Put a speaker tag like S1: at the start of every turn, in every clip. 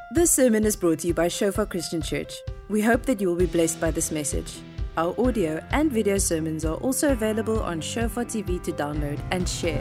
S1: This sermon is brought to you by Shofar Christian Church. We hope that you will be blessed by this message. Our audio and video sermons are also available on Shofar TV to download and share.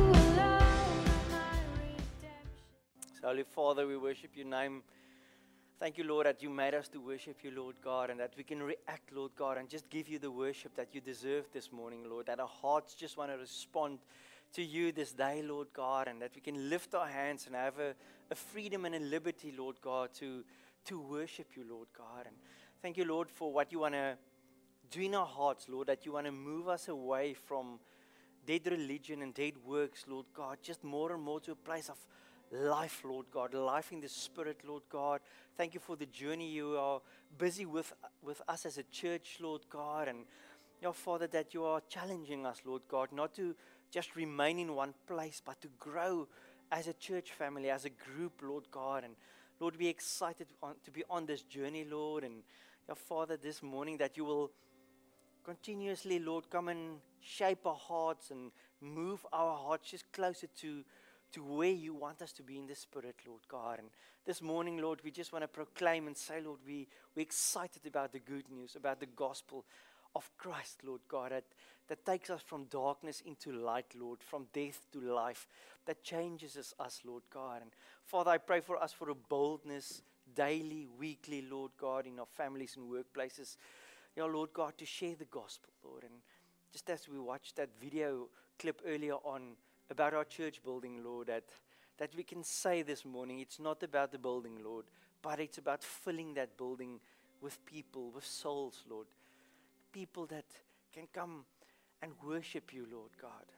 S2: So, Holy Father, we worship your name. Thank you, Lord, that you made us to worship you, Lord God, and that we can react, Lord God, and just give you the worship that you deserve this morning, Lord, that our hearts just want to respond to you this day, Lord God, and that we can lift our hands and have a freedom and a liberty, Lord God, to worship you, Lord God. And thank you, Lord, for what you want to do in our hearts, Lord, that you want to move us away from dead religion and dead works, Lord God, just more and more to a place of life, Lord God, life in the Spirit, Lord God. Thank you for the journey you are busy with us as a church, Lord God, and your Father, that you are challenging us, Lord God, not to just remain in one place, but to grow as a church family, as a group, Lord God. And Lord, we're excited to be on this journey, Lord, and your Father, this morning, that you will continuously, Lord, come and shape our hearts and move our hearts just closer to where you want us to be in the Spirit, Lord God. And this morning, Lord, we just want to proclaim and say, Lord, we're excited about the good news, about the gospel of Christ, Lord God, that takes us from darkness into light, Lord, from death to life, that changes us, Lord God. And Father, I pray for us for a boldness daily, weekly, Lord God, in our families and workplaces, Lord God, to share the gospel, Lord. And just as we watched that video clip earlier on about our church building, Lord, that we can say this morning, it's not about the building, Lord, but it's about filling that building with people, with souls, Lord. People that can come and worship you, Lord God.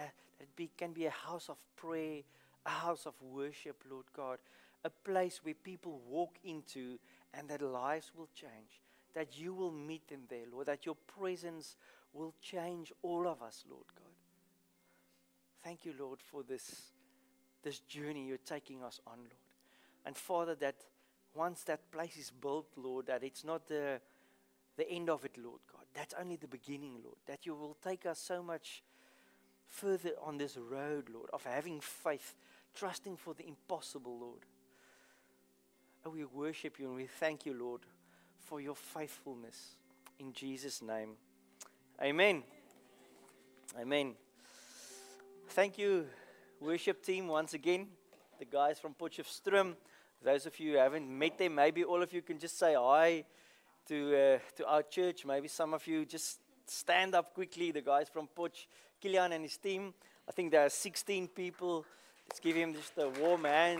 S2: Can be a house of prayer, a house of worship, Lord God. A place where people walk into and their lives will change. That you will meet them there, Lord. That your presence will change all of us, Lord God. Thank you, Lord, for this journey you're taking us on, Lord. And Father, that once that place is built, Lord, that it's not the end of it, Lord God. That's only the beginning, Lord. That you will take us so much further on this road, Lord, of having faith, trusting for the impossible, Lord. And we worship you and we thank you, Lord, for your faithfulness. In Jesus' name. Amen. Amen. Thank you, worship team, once again. The guys from Potchefstroom. Those of you who haven't met them, maybe all of you can just say hi to our church. Maybe some of you just stand up quickly. The guys from Potch, Kilian and his team. I think there are 16 people. Let's give him just a warm hand.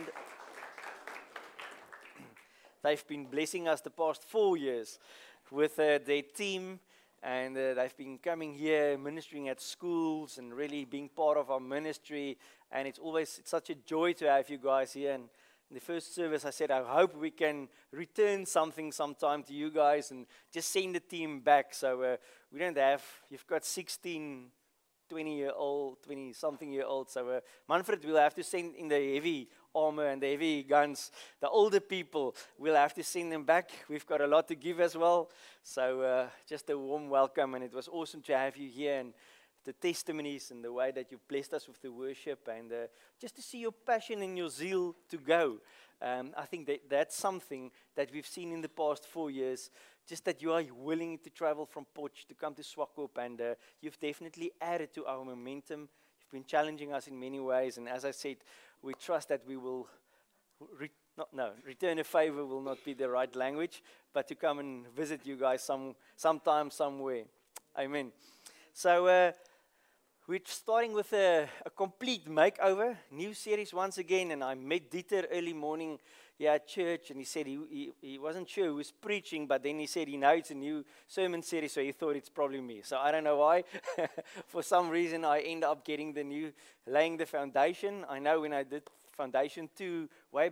S2: They've been blessing us the past 4 years with their team, and they've been coming here, ministering at schools, and really being part of our ministry. And it's such a joy to have you guys here. And in the first service, I said, I hope we can return something sometime to you guys and just send the team back. So we don't have, you've got 16, 20-something-year-olds. So Manfred will have to send in the heavy armor and the heavy guns. The older people, we'll have to send them back. We've got a lot to give as well. So just a warm welcome, and it was awesome to have you here, and the testimonies and the way that you blessed us with the worship, and just to see your passion and your zeal to go. I think that's something that we've seen in the past 4 years, just that you are willing to travel from Potch to come to Swakop, and you've definitely added to our momentum. You've been challenging us in many ways, and as I said, we trust that we will return a favor will not be the right language, but to come and visit you guys sometime, somewhere. Amen. So we're starting with a complete makeover, new series once again, and I met Dieter early morning here at church, and he said he wasn't sure who was preaching, but then he said it's a new sermon series, so he thought it's probably me. So I don't know why. For some reason, I end up getting laying the foundation. I know when I did Foundation 2,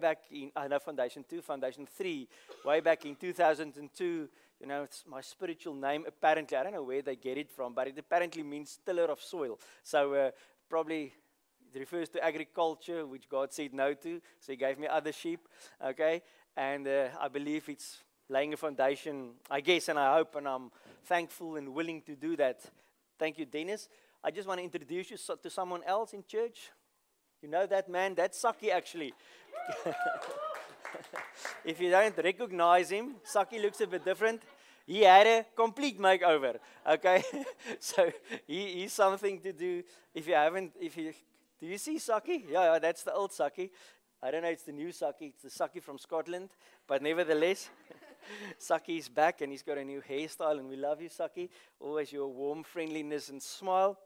S2: Foundation 3, way back in 2002, it's my spiritual name, apparently. I don't know where they get it from, but it apparently means tiller of soil. So probably it refers to agriculture, which God said no to, so he gave me other sheep, okay? And I believe it's laying a foundation, I guess, and I hope, and I'm thankful and willing to do that. Thank you, Dennis. I just want to introduce you to someone else in church. You know that man? That's Saki, actually. If you don't recognize him, Saki looks a bit different. He had a complete makeover. Okay, so he's something to do. If you do you see Saki? Yeah, that's the old Saki. I don't know, it's the new Saki. It's the Saki from Scotland, but nevertheless, Saki is back and he's got a new hairstyle, and we love you, Saki. Always your warm friendliness and smile.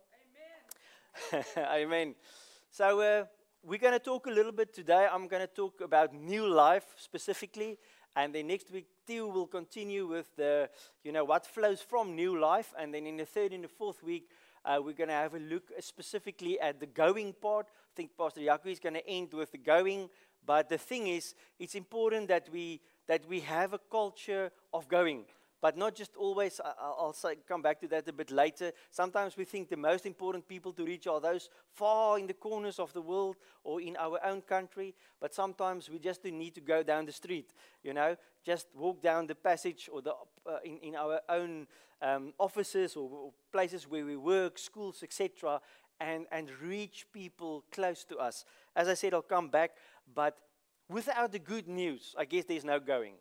S2: Amen. Amen. So we're going to talk a little bit today. I'm going to talk about new life specifically, and then next week Theo will continue with the, what flows from new life, and then in the third and the fourth week we're going to have a look specifically at the going part. I think Pastor Jaco is going to end with the going, but the thing is, it's important that we have a culture of going. But not just always, I'll come back to that a bit later. Sometimes we think the most important people to reach are those far in the corners of the world or in our own country. But sometimes we just need to go down the street, just walk down the passage or in our own offices or places where we work, schools, etc., and reach people close to us. As I said, I'll come back. But without the good news, I guess there's no going,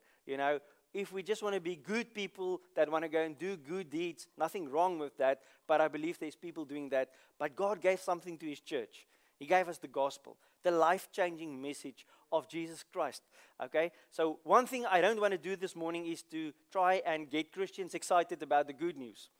S2: If we just want to be good people that want to go and do good deeds, nothing wrong with that, but I believe there's people doing that. But God gave something to His church. He gave us the gospel, the life-changing message of Jesus Christ. Okay? So one thing I don't want to do this morning is to try and get Christians excited about the good news.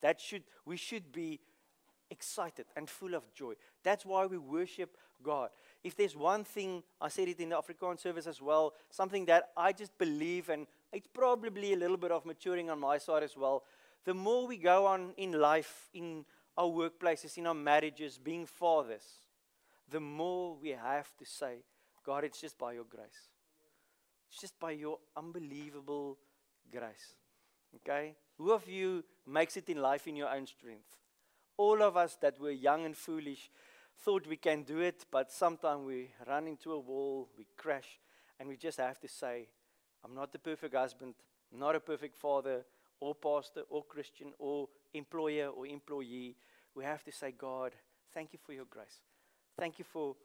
S2: We should be excited and full of joy. That's why we worship God. If there's one thing, I said it in the Afrikaans service as well, something that I just believe, and it's probably a little bit of maturing on my side as well. The more we go on in life, in our workplaces, in our marriages, being fathers, the more we have to say, God, it's just by your grace. It's just by your unbelievable grace. Okay? Who of you makes it in life in your own strength? All of us that were young and foolish thought we can do it, but sometimes we run into a wall, we crash, and we just have to say, I'm not the perfect husband, not a perfect father, or pastor, or Christian, or employer, or employee. We have to say, God, thank you for your grace. Thank you for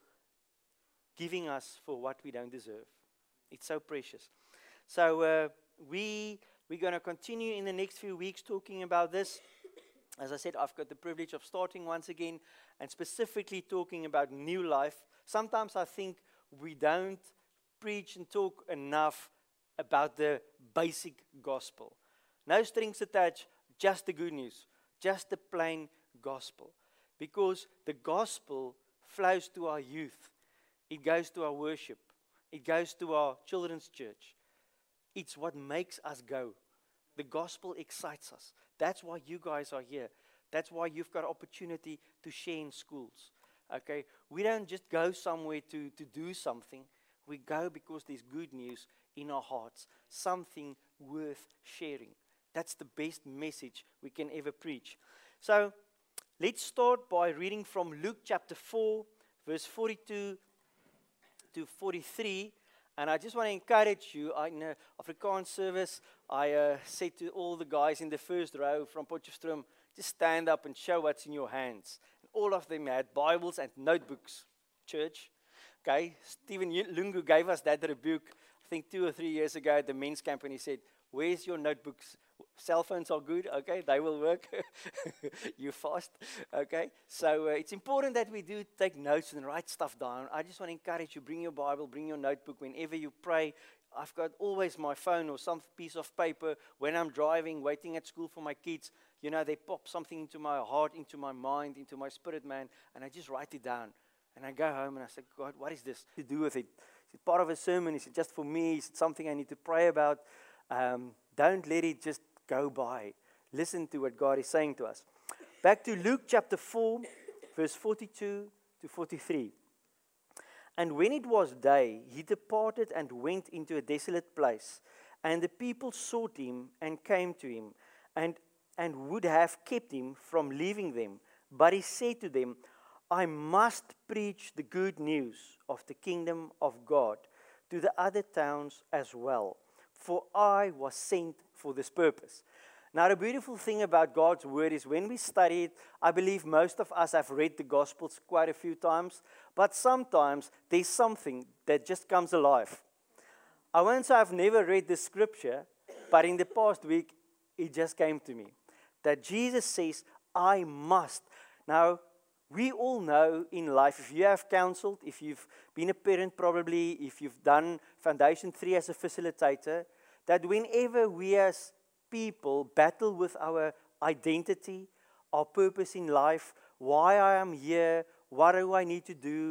S2: giving us for what we don't deserve. It's so precious. So we're going to continue in the next few weeks talking about this. As I said, I've got the privilege of starting once again and specifically talking about new life. Sometimes I think we don't preach and talk enough about the basic gospel. No strings attached, just the good news, just the plain gospel. Because the gospel flows to our youth. It goes to our worship. It goes to our children's church. It's what makes us go. The gospel excites us. That's why you guys are here. That's why you've got opportunity to share in schools. Okay? We don't just go somewhere to do something. We go because there's good news in our hearts. Something worth sharing. That's the best message we can ever preach. So, let's start by reading from Luke chapter 4, verse 42 to 43. And I just want to encourage you, in the Afrikaans service, I said to all the guys in the first row from Potchefstroom, just stand up and show what's in your hands. And all of them had Bibles and notebooks, church. Okay, Stephen Lungu gave us that rebuke, I think 2 or 3 years ago at the men's camp, and he said, where's your notebooks? Cell phones are good, okay, they will work. You fast, okay. So it's important that we do take notes and write stuff down. I just want to encourage you, bring your Bible, bring your notebook whenever you pray. I've got always my phone or some piece of paper when I'm driving, waiting at school for my kids. They pop something into my heart, into my mind, into my spirit, man, and I just write it down. And I go home and I say, God, what is this to do with it? Is it part of a sermon? Is it just for me? Is it something I need to pray about? Don't let it just go by. Listen to what God is saying to us. Back to Luke chapter 4, verse 42 to 43. And when it was day, he departed and went into a desolate place. And the people sought him and came to him, and would have kept him from leaving them. But he said to them, I must preach the good news of the kingdom of God to the other towns as well, for I was sent for this purpose. Now, the beautiful thing about God's word is when we study it, I believe most of us have read the Gospels quite a few times, but sometimes there's something that just comes alive. I won't say I've never read this scripture, but in the past week, it just came to me. That Jesus says, I must. Now, we all know in life, if you have counseled, if you've been a parent probably, if you've done Foundation 3 as a facilitator, that whenever we as people battle with our identity, our purpose in life, why I am here, what do I need to do,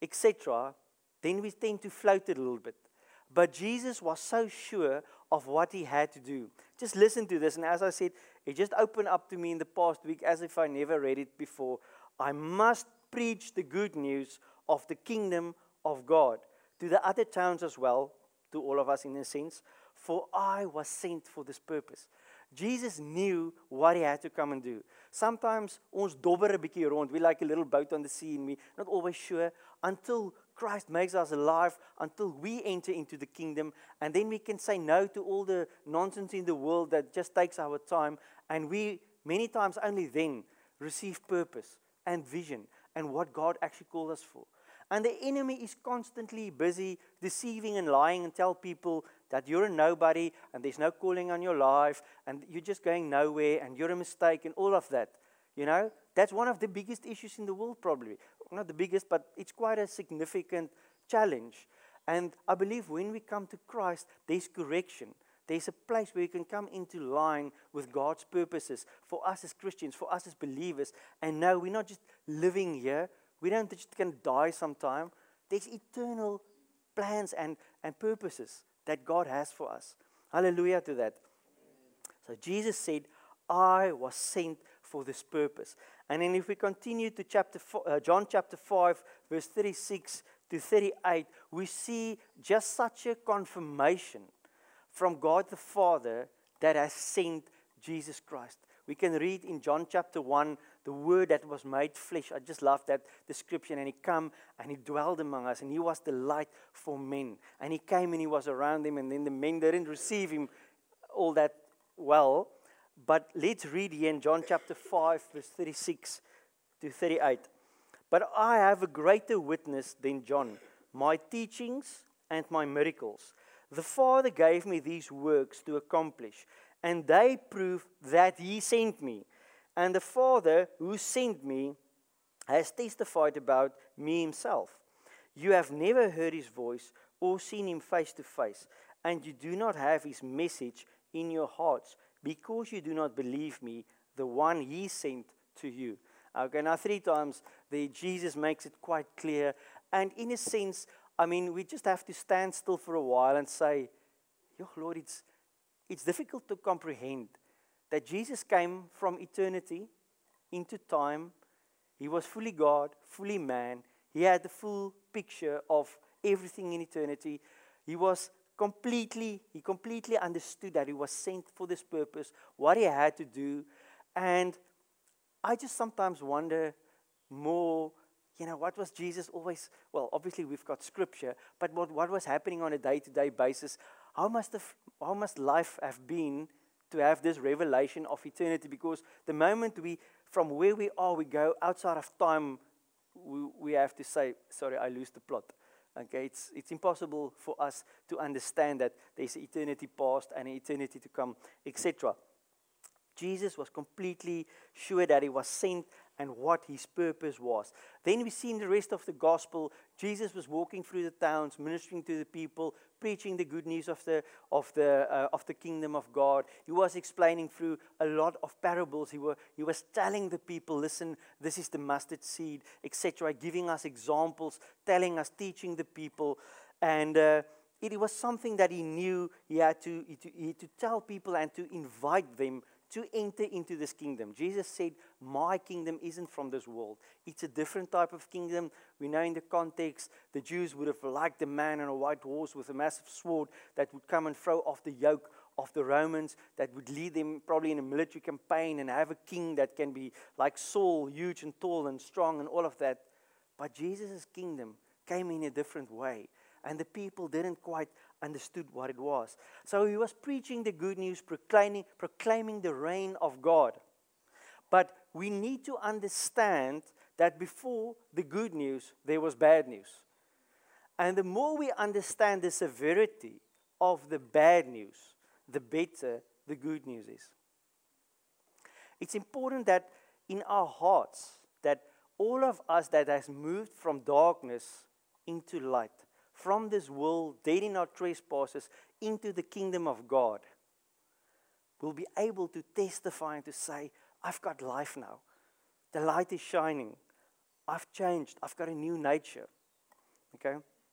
S2: etc., then we tend to float it a little bit. But Jesus was so sure of what he had to do. Just listen to this, and as I said, it just opened up to me in the past week as if I never read it before. I must preach the good news of the kingdom of God to the other towns as well, to all of us in a sense, for I was sent for this purpose. Jesus knew what he had to come and do. Sometimes ons dobber 'n bietjie rond. We like a little boat on the sea and we're not always sure until Christ makes us alive, until we enter into the kingdom, and then we can say no to all the nonsense in the world that just takes our time, and we many times only then receive purpose and vision and what God actually called us for. And the enemy is constantly busy deceiving and lying and tell people that you're a nobody and there's no calling on your life and you're just going nowhere and you're a mistake and all of that. You know, that's one of the biggest issues in the world probably. Not the biggest, but it's quite a significant challenge. And I believe when we come to Christ, there's correction. There's a place where you can come into line with God's purposes for us as Christians, for us as believers. And no, we're not just living here. We don't just can die sometime. There's eternal plans and purposes that God has for us. Hallelujah to that. So Jesus said, I was sent for this purpose. And then if we continue to John chapter 5, verse 36 to 38, we see just such a confirmation from God the Father that has sent Jesus Christ. We can read in John chapter 1, the word that was made flesh. I just love that description. And he came and he dwelled among us. And he was the light for men. And he came and he was around them. And then the men didn't receive him all that well. But let's read here in John chapter 5, verse 36 to 38. But I have a greater witness than John, my teachings and my miracles. The Father gave me these works to accomplish, and they prove that he sent me. And the Father who sent me has testified about me himself. You have never heard his voice or seen him face to face, and you do not have his message in your hearts, because you do not believe me, the one he sent to you. Okay, now 3 times Jesus makes it quite clear. And in a sense, I mean, we just have to stand still for a while and say, Lord, it's difficult to comprehend that Jesus came from eternity into time. He was fully God, fully man. He had the full picture of everything in eternity. He completely understood that he was sent for this purpose, what he had to do. And I just sometimes wonder more, what was Jesus always, well, obviously we've got scripture, but what was happening on a day-to-day basis? How must life have been to have this revelation of eternity? Because the moment from where we are, we go outside of time, we have to say, sorry, I lose the plot. Okay, it's impossible for us to understand that there's eternity past and eternity to come, etc. Jesus was completely sure that he was sent and what his purpose was. Then we see in the rest of the gospel, Jesus was walking through the towns, ministering to the people, preaching the good news of the kingdom of God. He was explaining through a lot of parables. He was telling the people, listen, this is the mustard seed, etc., giving us examples, telling us, teaching the people. And it was something that he knew he had to tell people and to invite them to enter into this kingdom. Jesus said, my kingdom isn't from this world. It's a different type of kingdom. We know in the context, the Jews would have liked a man on a white horse with a massive sword that would come and throw off the yoke of the Romans, that would lead them probably in a military campaign and have a king that can be like Saul, huge and tall and strong and all of that. But Jesus' kingdom came in a different way. And the people didn't quite understood what it was. So he was preaching the good news, proclaiming the reign of God. But we need to understand that before the good news, there was bad news. And the more we understand the severity of the bad news, the better the good news is. It's important that in our hearts, that all of us that has moved from darkness into light, from this world, dead in our trespasses, into the kingdom of God, will be able to testify and to say, I've got life now. The light is shining. I've changed. I've got a new nature. Okay?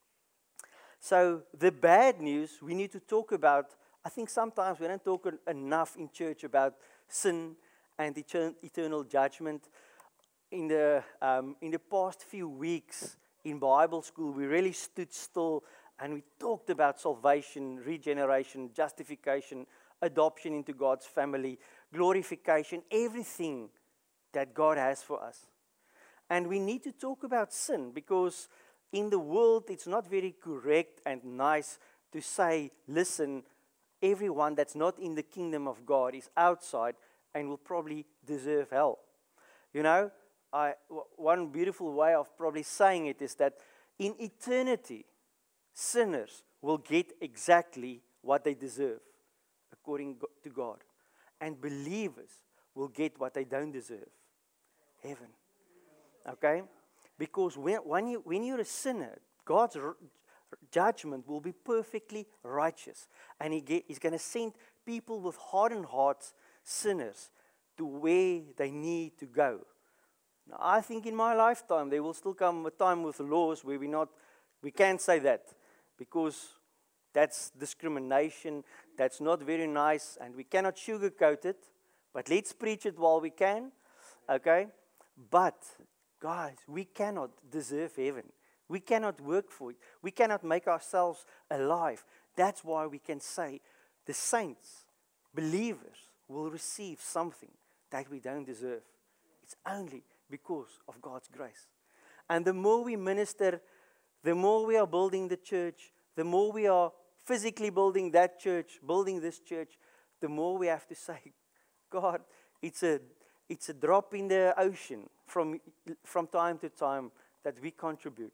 S2: So the bad news we need to talk about, I think sometimes we don't talk enough in church about sin and eternal judgment. In the past few weeks in Bible school, we really stood still and we talked about salvation, regeneration, justification, adoption into God's family, glorification, everything that God has for us. And we need to talk about sin because in the world it's not very correct and nice to say, listen, everyone that's not in the kingdom of God is outside and will probably deserve hell. You know, one beautiful way of probably saying it is that in eternity, sinners will get exactly what they deserve, according to God. And believers will get what they don't deserve, heaven. Okay? Because when you're a sinner, God's judgment will be perfectly righteous. And He's going to send people with hardened hearts, sinners, to where they need to go. Now, I think in my lifetime, there will still come a time with laws where we can't say that. Because that's discrimination, that's not very nice, and we cannot sugarcoat it. But let's preach it while we can, okay? But, guys, we cannot deserve heaven. We cannot work for it. We cannot make ourselves alive. That's why we can say the saints, believers, will receive something that we don't deserve. It's only because of God's grace. And the more we minister, the more we are building the church, the more we are physically building that church, building this church, the more we have to say, God, it's a drop in the ocean from time to time that we contribute.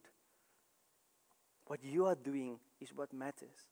S2: What you are doing is what matters.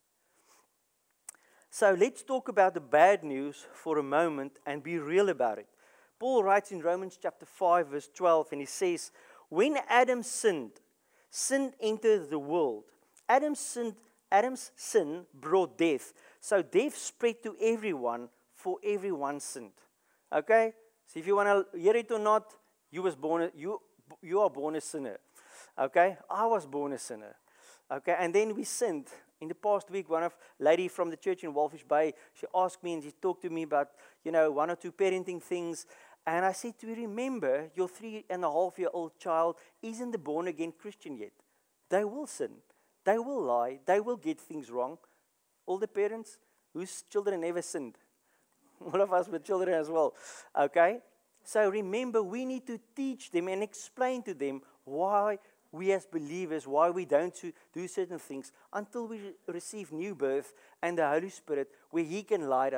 S2: So let's talk about the bad news for a moment and be real about it. Paul writes in Romans chapter 5 verse 12 and he says, when Adam sinned, sin entered the world. Adam's sin brought death. So death spread to everyone, for everyone sinned. Okay? So if you want to hear it or not, you are born a sinner. Okay? I was born a sinner. Okay? And then we sinned. In the past week, one lady from the church in Walfish Bay, she asked me and she talked to me about, one or two parenting things. And I said to her, remember, your 3.5-year-old child isn't a born-again Christian yet. They will sin. They will lie. They will get things wrong. All the parents whose children never sinned. All of us were children as well. Okay? So remember, we need to teach them and explain to them why we as believers, why we don't do certain things until we receive new birth and the Holy Spirit, where He can lead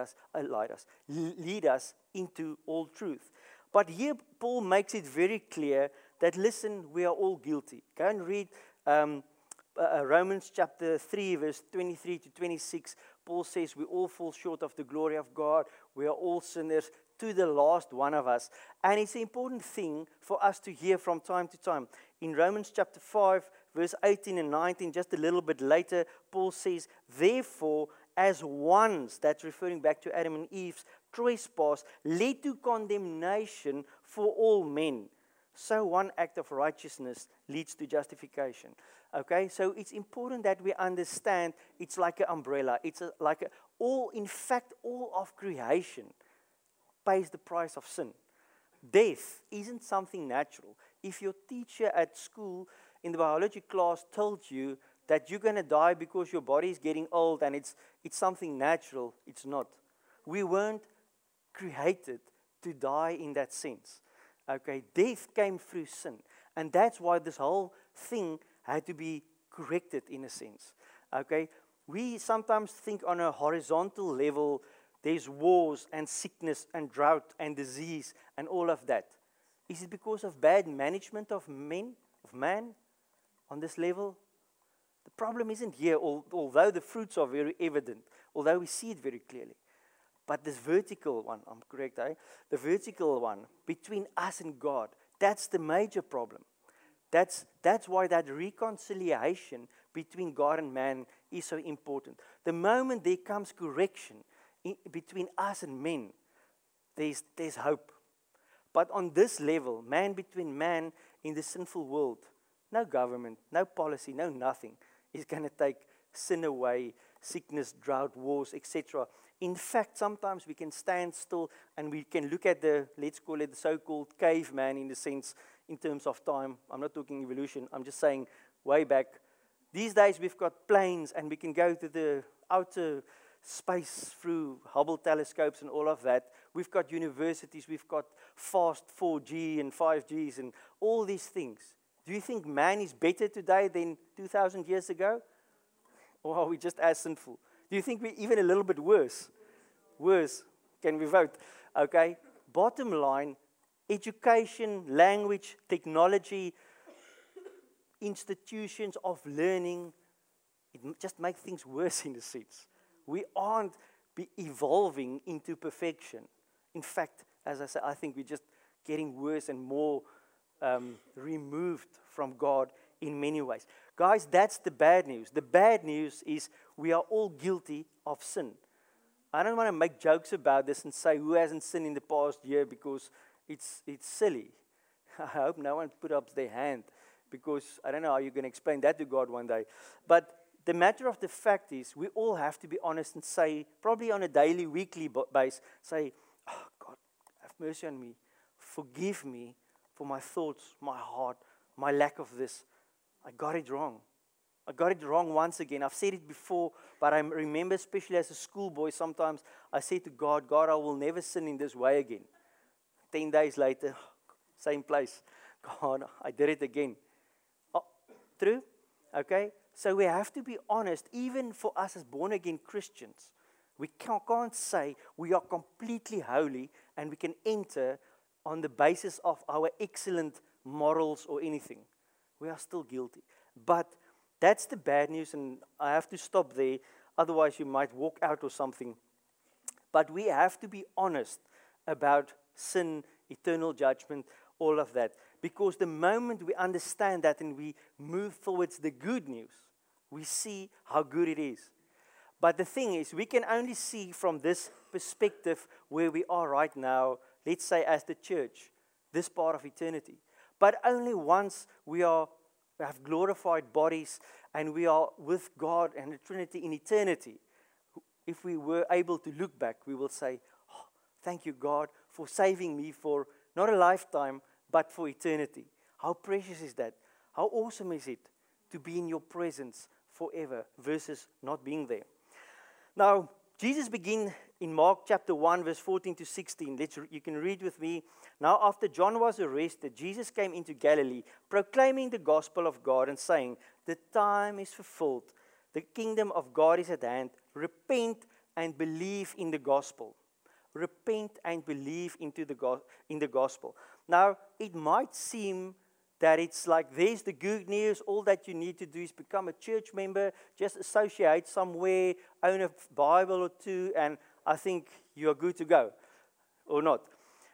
S2: us into all truth. But here Paul makes it very clear that, listen, we are all guilty. Go and read Romans chapter 3, verse 23 to 26. Paul says we all fall short of the glory of God. We are all sinners, to the last one of us. And it's an important thing for us to hear from time to time. In Romans chapter 5, verse 18 and 19, just a little bit later, Paul says, therefore, as once, that's referring back to Adam and Eve's trespass, led to condemnation for all men. So one act of righteousness leads to justification. Okay, so it's important that we understand it's like an umbrella. All of creation pays the price of sin. Death isn't something natural. If your teacher at school in the biology class told you that you're going to die because your body is getting old and it's something natural, it's not. We weren't created to die in that sense. Okay, death came through sin. And that's why this whole thing had to be corrected in a sense. Okay, we sometimes think on a horizontal level, there's wars and sickness and drought and disease and all of that. Is it because of bad management of man on this level? The problem isn't here, although the fruits are very evident, although we see it very clearly. But this vertical one, I'm correct, eh? The vertical one between us and God, that's the major problem. That's why that reconciliation between God and man is so important. The moment there comes correction between us and men, there's hope. But on this level, man between man in the sinful world, no government, no policy, no nothing is going to take sin away, sickness, drought, wars, etc. In fact, sometimes we can stand still and we can look at let's call it the so-called caveman in the sense, in terms of time. I'm not talking evolution, I'm just saying way back. These days we've got planes and we can go to the outer space through Hubble telescopes and all of that. We've got universities, we've got fast 4G and 5Gs and all these things. Do you think man is better today than 2,000 years ago? Or are we just as sinful? Do you think we're even a little bit worse? Worse. Can we vote? Okay. Bottom line, education, language, technology, institutions of learning, it just makes things worse in a sense. We aren't evolving into perfection. In fact, as I said, I think we're just getting worse and more removed from God in many ways. Guys, that's the bad news. The bad news is we are all guilty of sin. I don't want to make jokes about this and say who hasn't sinned in the past year because it's silly. I hope no one put up their hand because I don't know how you're going to explain that to God one day. But the matter of the fact is we all have to be honest and say, probably on a daily, weekly basis, say, oh God, have mercy on me. Forgive me for my thoughts, my heart, my lack of this. I got it wrong. I got it wrong once again. I've said it before, but I remember, especially as a schoolboy, sometimes I say to God, God, I will never sin in this way again. 10 days later, same place. God, I did it again. Oh, true? Okay? So we have to be honest, even for us as born-again Christians. We can't say we are completely holy and we can enter on the basis of our excellent morals or anything. We are still guilty. But that's the bad news, and I have to stop there. Otherwise, you might walk out or something. But we have to be honest about sin, eternal judgment, all of that. Because the moment we understand that and we move towards the good news, we see how good it is. But the thing is, we can only see from this perspective where we are right now, let's say as the church, this part of eternity. But only once we have glorified bodies and we are with God and the Trinity in eternity, if we were able to look back, we will say, oh, thank you, God, for saving me for not a lifetime, but for eternity. How precious is that? How awesome is it to be in your presence forever versus not being there? Now, Jesus began in Mark chapter 1, verse 14 to 16. You can read with me. Now, after John was arrested, Jesus came into Galilee, proclaiming the gospel of God and saying, the time is fulfilled. The kingdom of God is at hand. Repent and believe in the gospel. Repent and believe in the gospel. Now, it might seem that it's like there's the good news. All that you need to do is become a church member, just associate somewhere, own a Bible or two, and I think you are good to go, or not.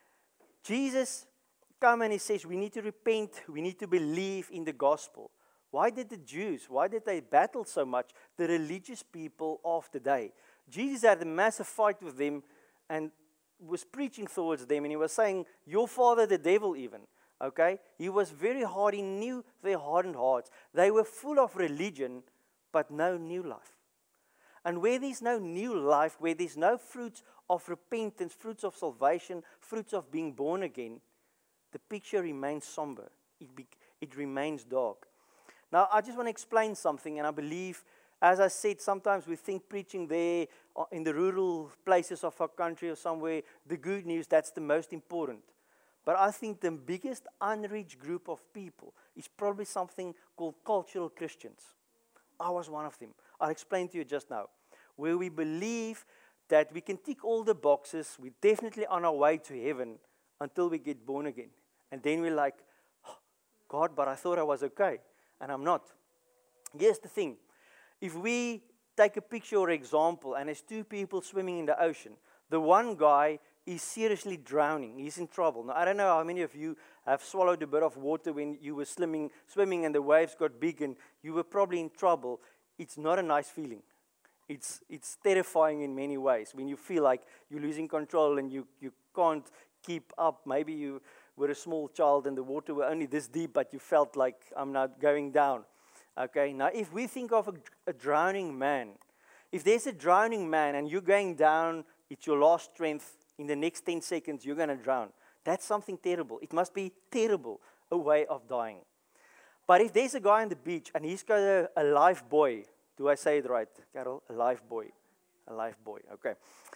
S2: Jesus comes and he says we need to repent, we need to believe in the gospel. Why did the Jews, why did they battle so much, the religious people of the day? Jesus had a massive fight with them and was preaching towards them, and he was saying, your father the devil even. Okay? He was very hard. He knew their hardened hearts. They were full of religion, but no new life. And where there's no new life, where there's no fruits of repentance, fruits of salvation, fruits of being born again, the picture remains somber. It remains dark. Now, I just want to explain something, and I believe, as I said, sometimes we think preaching there in the rural places of our country or somewhere, the good news, that's the most important. But I think the biggest unreached group of people is probably something called cultural Christians. I was one of them. I'll explain to you just now. Where we believe that we can tick all the boxes, we're definitely on our way to heaven until we get born again. And then we're like, oh, God, but I thought I was okay, and I'm not. Here's the thing. If we take a picture or example, and there's two people swimming in the ocean, the one guy is seriously drowning. He's in trouble. Now, I don't know how many of you have swallowed a bit of water when you were swimming and the waves got big and you were probably in trouble. It's not a nice feeling. It's terrifying in many ways when you feel like you're losing control and you can't keep up. Maybe you were a small child and the water were only this deep, but you felt like I'm now going down. Okay, now if we think of a drowning man, if there's a drowning man and you're going down, it's your last strength, in the next 10 seconds you're going to drown. That's something terrible. It must be terrible, a way of dying. But if there's a guy on the beach and he's got a life buoy, do I say it right, Carol? A life buoy. A life buoy, okay.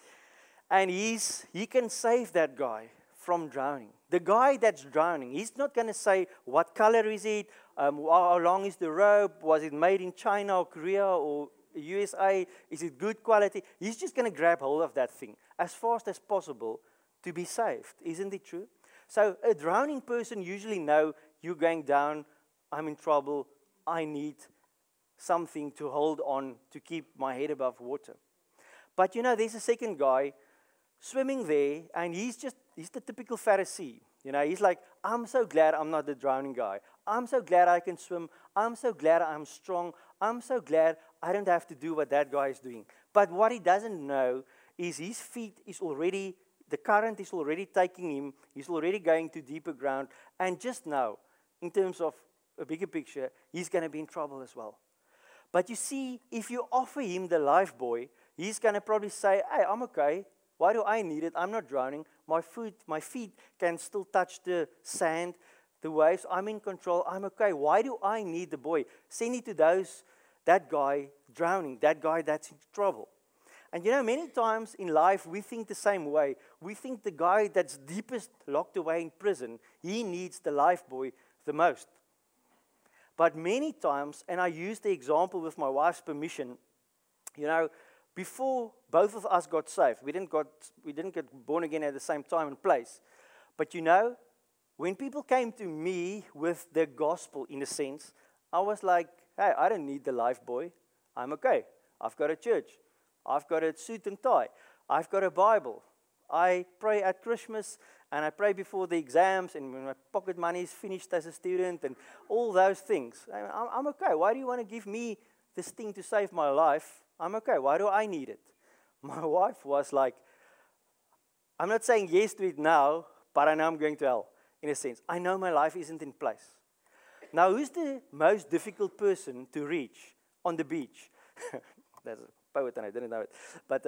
S2: And he can save that guy from drowning. The guy that's drowning, he's not going to say, what color is it? How long is the rope? Was it made in China or Korea or USA? Is it good quality? He's just going to grab hold of that thing as fast as possible to be saved. Isn't it true? So a drowning person usually knows, you're going down, I'm in trouble, I need something to hold on to keep my head above water. But you know, there's a second guy swimming there, and he's the typical Pharisee. You know, he's like, I'm so glad I'm not the drowning guy. I'm so glad I can swim. I'm so glad I'm strong. I'm so glad I don't have to do what that guy is doing. But what he doesn't know is his feet is already, the current is already taking him. He's already going to deeper ground. And just now, in terms of a bigger picture, he's going to be in trouble as well. But you see, if you offer him the life buoy, he's going to probably say, hey, I'm okay. Why do I need it? I'm not drowning. My feet can still touch the sand, the waves. I'm in control. I'm okay. Why do I need the buoy? Send it to that guy drowning, that guy that's in trouble. And you know, many times in life, we think the same way. We think the guy that's deepest locked away in prison, he needs the life buoy the most. But many times, and I use the example with my wife's permission, you know, before both of us got saved, we didn't get born again at the same time and place. But you know, when people came to me with the gospel, in a sense, I was like, hey, I don't need the life buoy. I'm okay. I've got a church. I've got a suit and tie. I've got a Bible. I pray at Christmas, and I pray before the exams, and when my pocket money is finished as a student, and all those things. I'm okay. Why do you want to give me this thing to save my life? I'm okay. Why do I need it? My wife was like, I'm not saying yes to it now, but I know I'm going to hell, in a sense. I know my life isn't in place. Now, who's the most difficult person to reach on the beach? That's a poet, and I didn't know it. But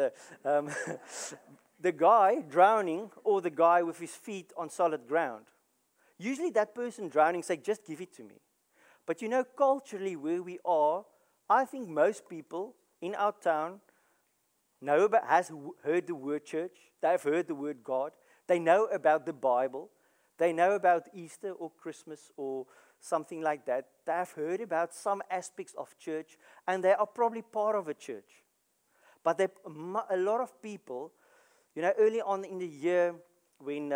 S2: the guy drowning or the guy with his feet on solid ground. Usually that person drowning say, just give it to me. But you know, culturally where we are, I think most people in our town has heard the word church. They've heard the word God. They know about the Bible. They know about Easter or Christmas or something like that. They have heard about some aspects of church, and they are probably part of a church. But a lot of people, you know, early on in the year when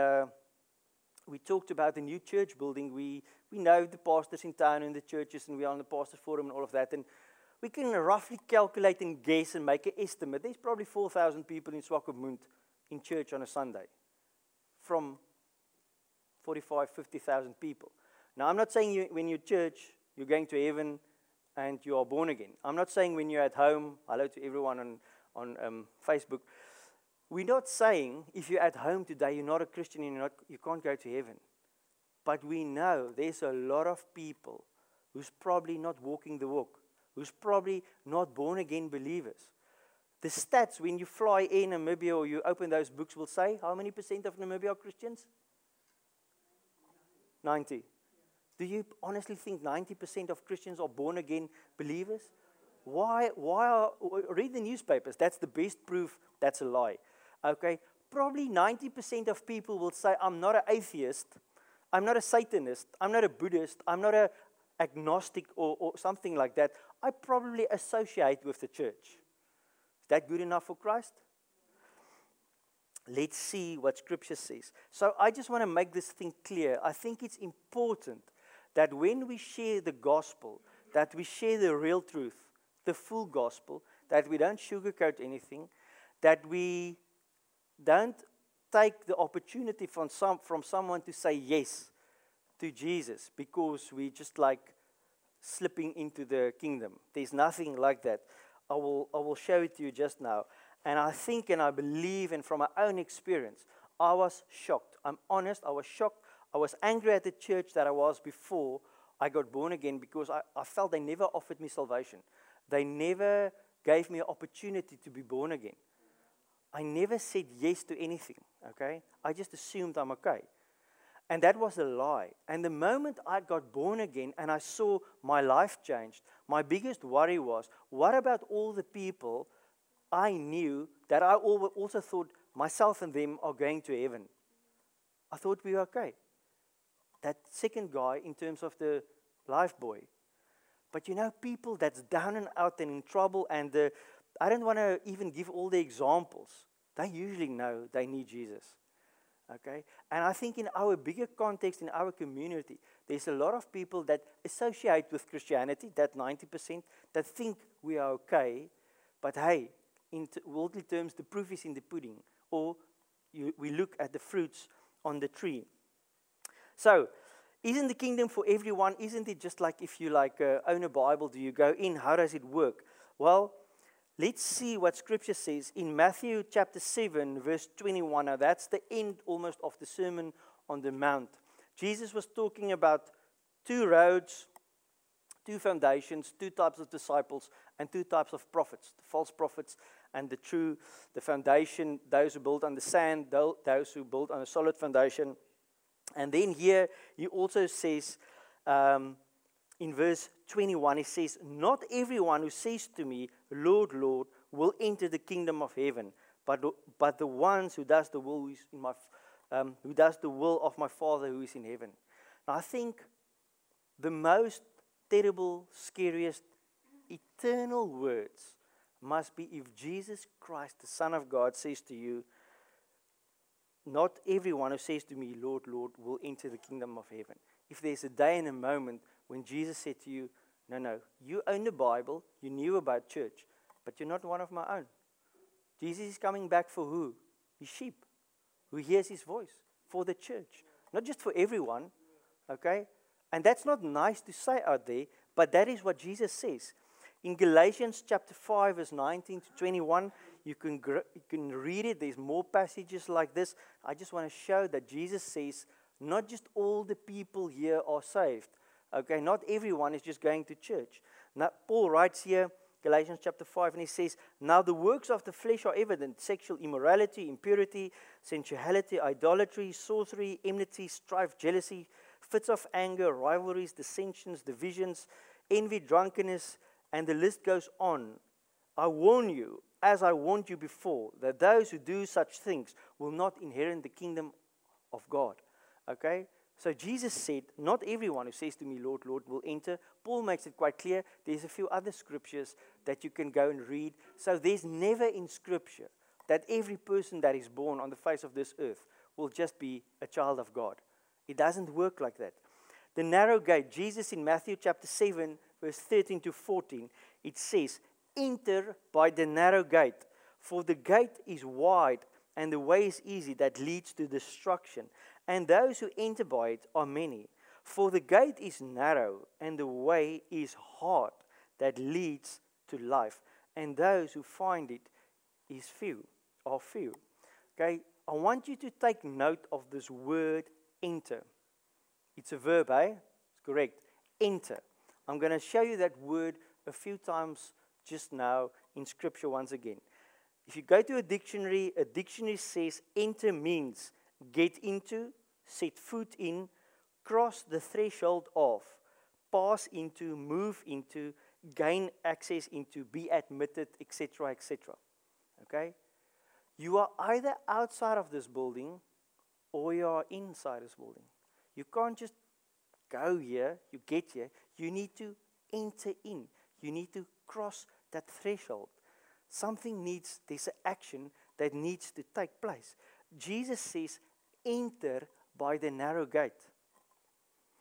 S2: we talked about the new church building, we know the pastors in town and the churches, and we're on the pastor forum and all of that, and we can roughly calculate and guess and make an estimate. There's probably 4,000 people in Swakopmund in church on a Sunday, from 45,000, 50,000 people. Now, I'm not saying when you're church, you're going to heaven and you are born again. I'm not saying when you're at home, hello to everyone on Facebook. We're not saying if you're at home today, you're not a Christian and you can't go to heaven. But we know there's a lot of people who's probably not walking the walk, who's probably not born-again believers. The stats, when you fly in Namibia or you open those books, will say, how many % of Namibia are Christians? 90. Do you honestly think 90% of Christians are born-again believers? Why read the newspapers. That's the best proof that's a lie. Okay? Probably 90% of people will say, I'm not an atheist, I'm not a Satanist, I'm not a Buddhist, I'm not an agnostic or something like that. I probably associate with the church. Is that good enough for Christ? Let's see what Scripture says. So I just want to make this thing clear. I think it's important that when we share the gospel, that we share the real truth, the full gospel, that we don't sugarcoat anything, that we don't take the opportunity from someone to say yes to Jesus because we just like slipping into the kingdom. There's nothing like that. I will show it to you just now. And I think and I believe, and from my own experience, I was shocked. I'm honest, I was shocked. I was angry at the church that I was before I got born again because I felt they never offered me salvation. They never gave me an opportunity to be born again. I never said yes to anything, okay? I just assumed I'm okay. And that was a lie. And the moment I got born again and I saw my life changed, my biggest worry was, what about all the people I knew that I also thought myself and them are going to heaven? I thought we were okay. That second guy in terms of the life boy. But you know, people that's down and out and in trouble, and I don't want to even give all the examples. They usually know they need Jesus. Okay? And I think in our bigger context, in our community, there's a lot of people that associate with Christianity, that 90%, that think we are okay. But hey, in worldly terms, the proof is in the pudding. Or we look at the fruits on the tree. So, isn't the kingdom for everyone? Isn't it just like if you own a Bible, do you go in? How does it work? Well, let's see what Scripture says in Matthew chapter 7, verse 21. Now, that's the end almost of the Sermon on the Mount. Jesus was talking about two roads, two foundations, two types of disciples, and two types of prophets, the false prophets and the true, the foundation, those who build on the sand, those who build on a solid foundation. And then here he also says, in verse 21, he says, "Not everyone who says to me, 'Lord, Lord,' will enter the kingdom of heaven, but the ones who does the will of my Father who is in heaven." Now, I think the most terrible, scariest, eternal words must be if Jesus Christ, the Son of God, says to you, "Not everyone who says to me, 'Lord, Lord,' will enter the kingdom of heaven." If there's a day and a moment when Jesus said to you, no, you own the Bible, you knew about church, but you're not one of my own. Jesus is coming back for who? His sheep, who hears his voice, for the church. Not just for everyone, okay? And that's not nice to say out there, but that is what Jesus says. In Galatians chapter 5, verse 19 to 21, you can read it. There's more passages like this. I just want to show that Jesus says, not just all the people here are saved. Okay, not everyone is just going to church. Now, Paul writes here, Galatians chapter 5, and he says, "Now the works of the flesh are evident: sexual immorality, impurity, sensuality, idolatry, sorcery, enmity, strife, jealousy, fits of anger, rivalries, dissensions, divisions, envy, drunkenness," and the list goes on. "I warn you, as I warned you before, that those who do such things will not inherit the kingdom of God." Okay? So Jesus said, not everyone who says to me, "Lord, Lord," will enter. Paul makes it quite clear. There's a few other scriptures that you can go and read. So there's never in Scripture that every person that is born on the face of this earth will just be a child of God. It doesn't work like that. The narrow gate, Jesus in Matthew chapter 7, verse 13 to 14, it says, "Enter by the narrow gate, for the gate is wide and the way is easy that leads to destruction. And those who enter by it are many. For the gate is narrow and the way is hard that leads to life. And those who find it are few." Okay, I want you to take note of this word enter. It's a verb, eh? It's correct. Enter. I'm going to show you that word a few times just now in Scripture once again. If you go to a dictionary says enter means get into, set foot in, cross the threshold of, pass into, move into, gain access into, be admitted, etc., etc. Okay? You are either outside of this building or you are inside this building. You can't just go here, you get here. You need to enter in. You need to cross that threshold. There's an action that needs to take place. Jesus says, enter by the narrow gate.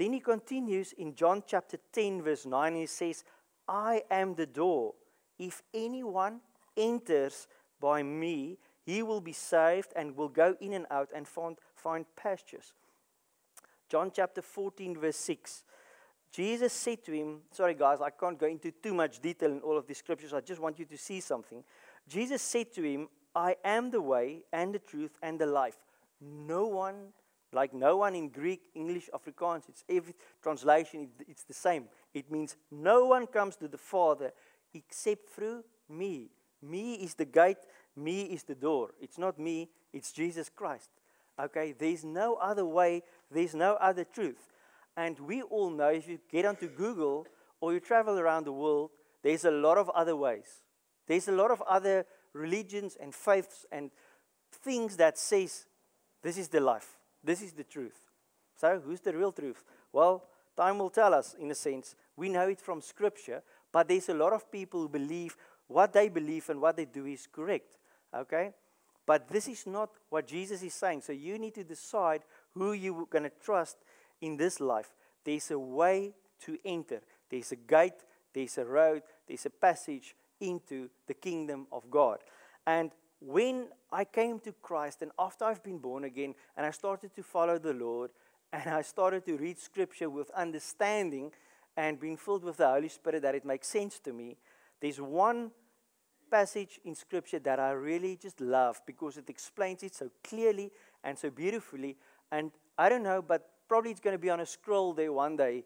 S2: Then he continues in John chapter 10, verse 9, and he says, I am the door. If anyone enters by me, he will be saved and will go in and out and find pastures. John chapter 14, verse 6. Jesus said to him, sorry guys, I can't go into too much detail in all of these scriptures. I just want you to see something. Jesus said to him, I am the way and the truth and the life. No one in Greek, English, Afrikaans, it's every translation, it's the same. It means no one comes to the Father except through me. Me is the gate, me is the door. It's not me, it's Jesus Christ. Okay, there's no other way, there's no other truth. And we all know, if you get onto Google or you travel around the world, there's a lot of other ways. There's a lot of other religions and faiths and things that says, this is the life, this is the truth. So, who's the real truth? Well, time will tell us, in a sense. We know it from Scripture, but there's a lot of people who believe what they believe and what they do is correct. Okay? But this is not what Jesus is saying. So you need to decide who you're going to trust in this life. There's a way to enter. There's a gate, there's a road, there's a passage into the kingdom of God. And when I came to Christ and after I've been born again and I started to follow the Lord and I started to read Scripture with understanding and being filled with the Holy Spirit that it makes sense to me, there's one passage in Scripture that I really just love because it explains it so clearly and so beautifully. And I don't know, but probably it's going to be on a scroll there one day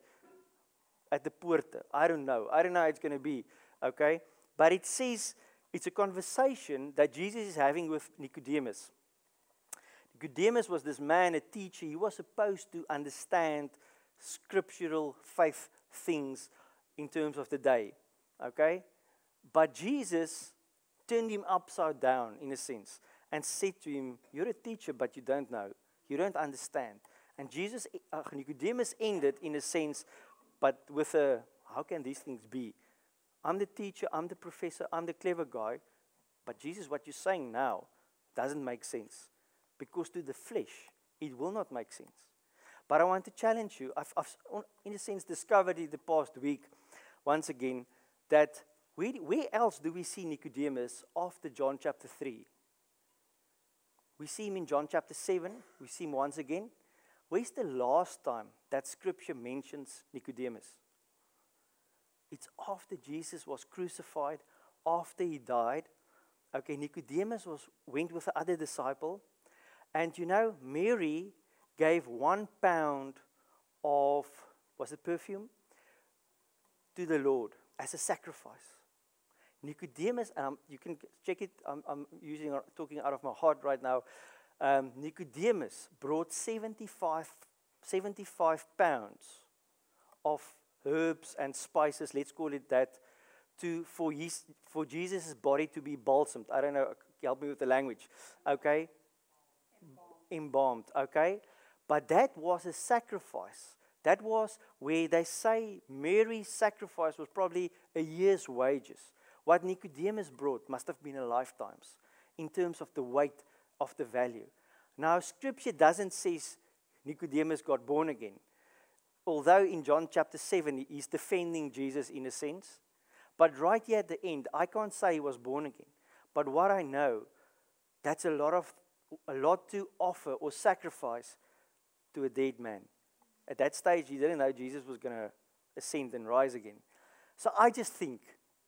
S2: at the Poorte. I don't know how it's going to be, okay? But it says, it's a conversation that Jesus is having with Nicodemus. Nicodemus was this man, a teacher. He was supposed to understand scriptural faith things in terms of the day, okay? But Jesus turned him upside down, in a sense, and said to him, you're a teacher, but you don't know. You don't understand. And Nicodemus ended, in a sense, but with a, how can these things be? I'm the teacher, I'm the professor, I'm the clever guy, but Jesus, what you're saying now doesn't make sense. Because to the flesh, it will not make sense. But I want to challenge you. I've in a sense, discovered it the past week, once again, that where else do we see Nicodemus after John chapter 3? We see him in John chapter 7. We see him once again. Where's the last time that Scripture mentions Nicodemus? It's after Jesus was crucified, after he died. Okay, Nicodemus went with the other disciple. And you know, Mary gave 1 pound of, was it perfume? To the Lord as a sacrifice. Nicodemus, and you can check it, I'm talking out of my heart right now. Nicodemus brought 75 pounds of herbs and spices, let's call it that, for Jesus' body to be balsamed. I don't know, help me with the language. Okay? Embalmed, okay? But that was a sacrifice. That was where they say Mary's sacrifice was probably a year's wages. What Nicodemus brought must have been a lifetime's in terms of the weight of the value. Now, Scripture doesn't say Nicodemus got born again. Although in John chapter 7, he's defending Jesus in a sense. But right here at the end, I can't say he was born again. But what I know, that's a lot to offer or sacrifice to a dead man. At that stage, he didn't know Jesus was going to ascend and rise again. So I just think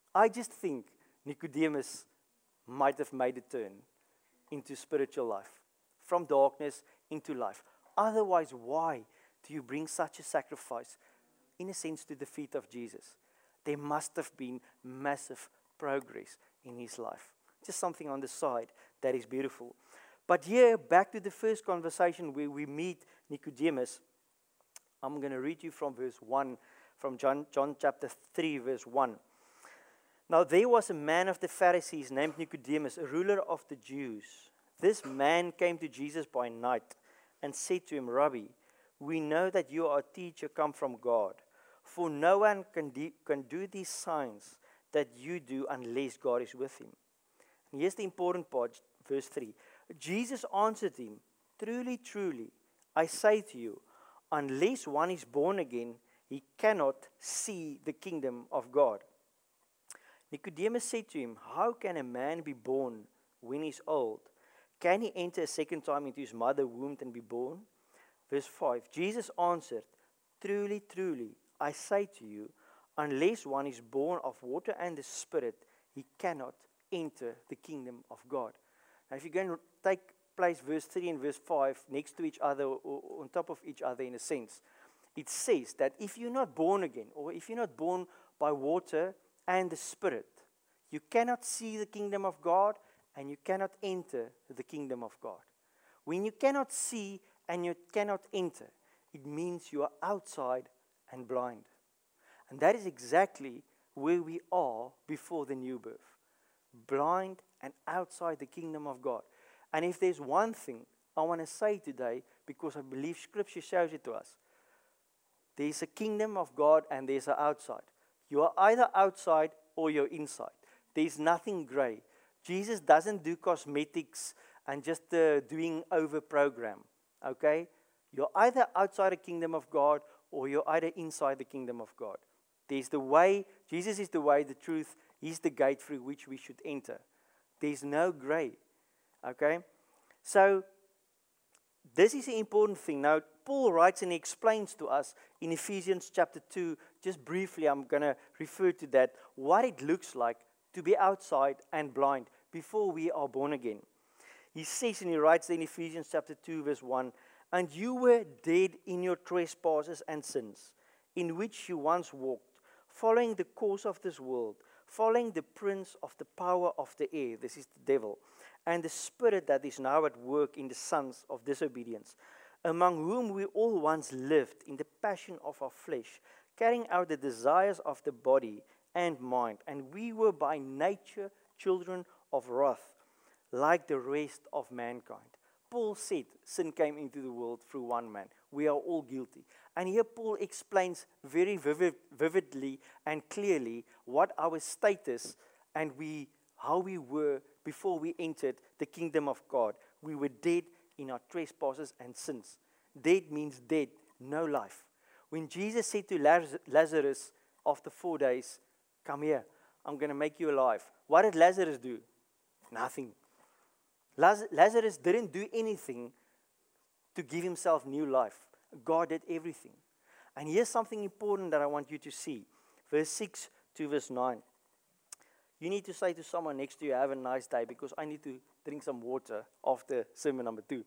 S2: Nicodemus might have made a turn into spiritual life, from darkness into life. Otherwise, why do you bring such a sacrifice, in a sense, to the feet of Jesus? There must have been massive progress in his life. Just something on the side that is beautiful. But here, back to the first conversation where we meet Nicodemus, I'm going to read you from verse 1, from John chapter 3, verse 1. Now there was a man of the Pharisees named Nicodemus, a ruler of the Jews. This man came to Jesus by night and said to him, Rabbi, we know that you are a teacher come from God, for no one can do these signs that you do unless God is with him. And here's the important part, verse 3. Jesus answered him, truly, truly, I say to you, unless one is born again, he cannot see the kingdom of God. Nicodemus said to him, how can a man be born when he is old? Can he enter a second time into his mother's womb and be born? Verse 5, Jesus answered, truly, truly, I say to you, unless one is born of water and the Spirit, he cannot enter the kingdom of God. Now, if you're going to take place verse 3 and verse 5 next to each other or on top of each other in a sense, it says that if you're not born again, or if you're not born by water and the Spirit, you cannot see the kingdom of God and you cannot enter the kingdom of God. When you cannot see and you cannot enter, it means you are outside and blind. And that is exactly where we are before the new birth. Blind and outside the kingdom of God. And if there's one thing I want to say today, because I believe Scripture shows it to us, there's a kingdom of God and there's an outside. You are either outside or you're inside. There's nothing gray. Jesus doesn't do cosmetics and just doing over program. Okay? You're either outside the kingdom of God or you're either inside the kingdom of God. There's the way. Jesus is the way, the truth. He's the gate through which we should enter. There's no gray. Okay? So, this is the important thing. Now, Paul writes and he explains to us in Ephesians chapter 2, just briefly, I'm going to refer to that, what it looks like to be outside and blind before we are born again. He says, and he writes in Ephesians chapter 2, verse 1, and you were dead in your trespasses and sins, in which you once walked, following the course of this world, following the prince of the power of the air, this is the devil, and the spirit that is now at work in the sons of disobedience, among whom we all once lived in the passion of our flesh, carrying out the desires of the body and mind, and we were by nature children of wrath, like the rest of mankind. Paul said sin came into the world through one man. We are all guilty. And here Paul explains very vividly and clearly what our status and how we were before we entered the kingdom of God. We were dead in our trespasses and sins. Dead means dead, no life. When Jesus said to Lazarus after 4 days, come here, I'm going to make you alive. What did Lazarus do? Nothing. Lazarus didn't do anything to give himself new life. God did everything. And here's something important that I want you to see. Verse 6 to verse 9. You need to say to someone next to you, have a nice day, because I need to drink some water after sermon number 2.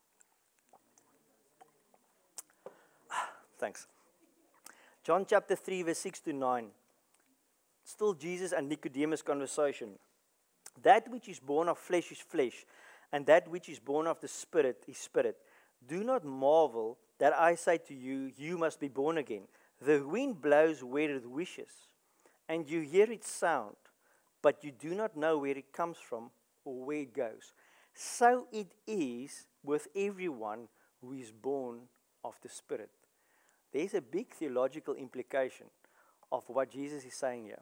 S2: Thanks. John chapter 3, verse 6 to 9. Still Jesus and Nicodemus conversation. That which is born of flesh is flesh, and that which is born of the Spirit is spirit. Do not marvel that I say to you, you must be born again. The wind blows where it wishes, and you hear its sound, but you do not know where it comes from or where it goes. So it is with everyone who is born of the Spirit. There's a big theological implication of what Jesus is saying here.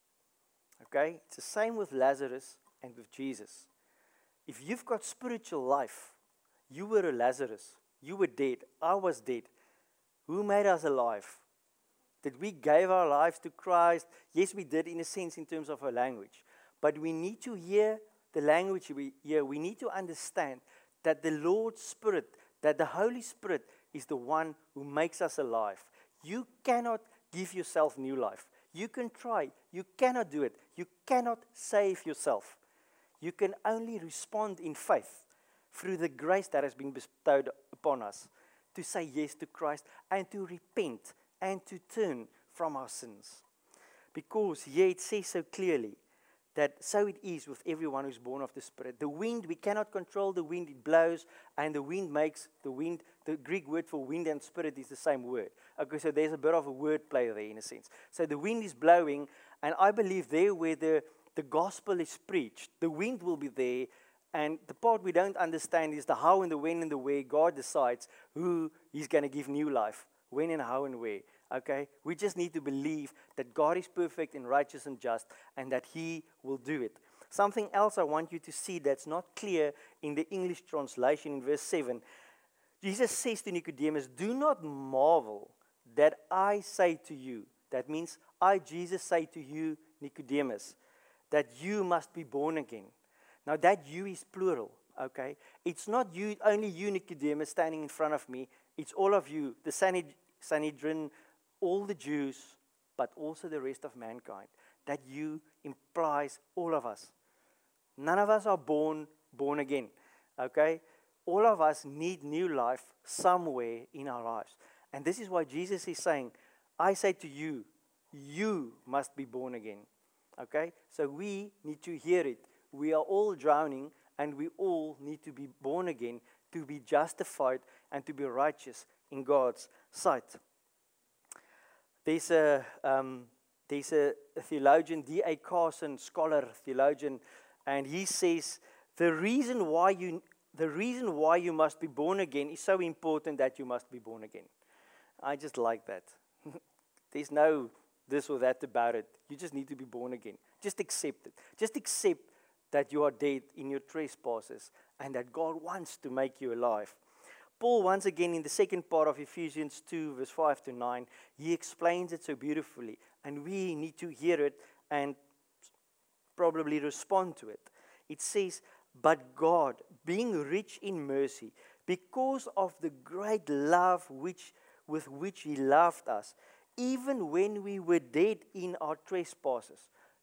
S2: Okay? It's the same with Lazarus and with Jesus. If you've got spiritual life, you were a Lazarus. You were dead. I was dead. Who made us alive? Did we give our lives to Christ? Yes, we did in a sense in terms of our language. But we need to hear the language we hear. We need to understand that the Lord's Spirit, that the Holy Spirit is the one who makes us alive. You cannot give yourself new life. You can try. You cannot do it. You cannot save yourself. You can only respond in faith through the grace that has been bestowed upon us to say yes to Christ and to repent and to turn from our sins. Because here it says so clearly that so it is with everyone who's born of the Spirit. The wind, we cannot control the wind. It blows and the wind makes the wind. The Greek word for wind and spirit is the same word. Okay, so there's a bit of a word play there in a sense. So the wind is blowing, and I believe there where the gospel is preached, the wind will be there, and the part we don't understand is the how and the when and the where. God decides who He's going to give new life, when and how and where. Okay, we just need to believe that God is perfect and righteous and just, and that He will do it. Something else I want you to see that's not clear in the English translation in verse 7. Jesus says to Nicodemus, do not marvel that I say to you. That means I, Jesus, say to you, Nicodemus, that you must be born again. Now that you is plural, okay? It's not you, only you, Nicodemus, standing in front of me. It's all of you, the Sanhedrin, all the Jews, but also the rest of mankind. That you implies all of us. None of us are born again, okay? All of us need new life somewhere in our lives. And this is why Jesus is saying, I say to you, you must be born again. Okay? So we need to hear it. We are all drowning, and we all need to be born again to be justified and to be righteous in God's sight. There's a theologian, D.A. Carson, scholar, theologian, and he says, the reason why you must be born again is so important that you must be born again. I just like that. There's no this or that about it. You just need to be born again. Just accept it. Just accept that you are dead in your trespasses and that God wants to make you alive. Paul, once again, in the second part of Ephesians 2, verse 5 to 9, he explains it so beautifully. And we need to hear it and probably respond to it. It says, but God, being rich in mercy, because of the great love with which He loved us, even when we were dead in our trespasses,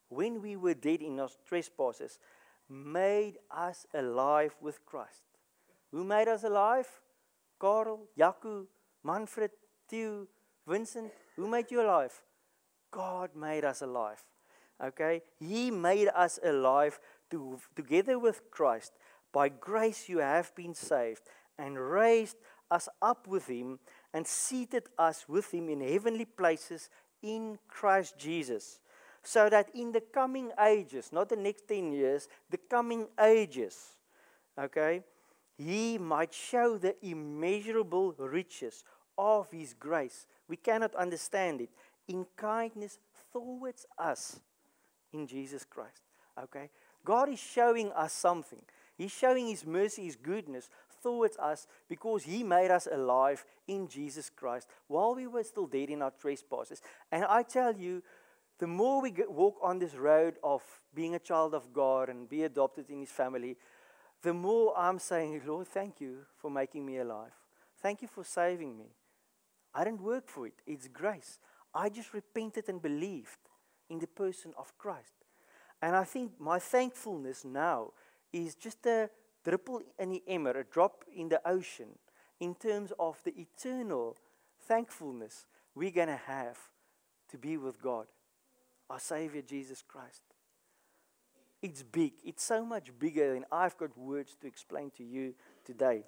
S2: made us alive with Christ. Who made us alive? Karel, Jaco, Manfred, Theo, Vincent. Who made you alive? God made us alive. Okay? He made us alive together with Christ. By grace you have been saved, and raised us up with Him, and seated us with Him in heavenly places in Christ Jesus, so that in the coming ages, not the next 10 years, the coming ages, okay, He might show the immeasurable riches of His grace. We cannot understand it. In kindness towards us in Jesus Christ. Okay? God is showing us something. He's showing His mercy, His goodness towards us because He made us alive in Jesus Christ while we were still dead in our trespasses. And I tell you, the more we walk on this road of being a child of God and be adopted in His family, the more I'm saying, Lord, thank you for making me alive. Thank you for saving me. I didn't work for it. It's grace. I just repented and believed in the person of Christ. And I think my thankfulness now is just a dribble in the emmer, a drop in the ocean, in terms of the eternal thankfulness we're going to have to be with God, our Savior Jesus Christ. It's big. It's so much bigger than I've got words to explain to you today.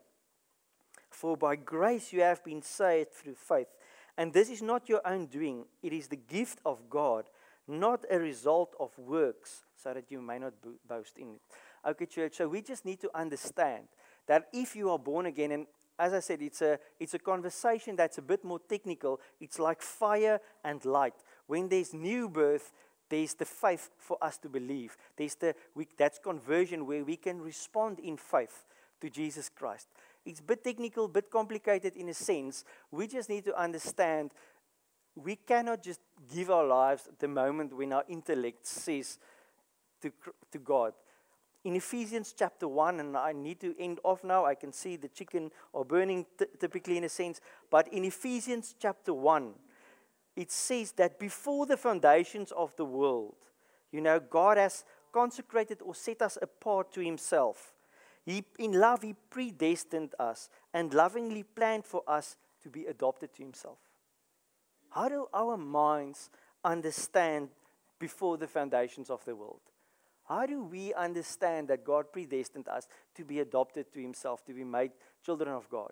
S2: For by grace you have been saved through faith. And this is not your own doing. It is the gift of God, not a result of works, so that you may not boast in it. Okay, church, so we just need to understand that if you are born again, and as I said, it's a conversation that's a bit more technical. It's like fire and light. When there's new birth, there's the faith for us to believe. That's conversion where we can respond in faith to Jesus Christ. It's a bit technical, a bit complicated in a sense. We just need to understand we cannot just give our lives at the moment when our intellect says to God. In Ephesians chapter 1, and I need to end off now, I can see the chicken are burning typically in a sense, but in Ephesians chapter 1, it says that before the foundations of the world, God has consecrated or set us apart to Himself. In love, He predestined us and lovingly planned for us to be adopted to Himself. How do our minds understand before the foundations of the world? How do we understand that God predestined us to be adopted to Himself, to be made children of God?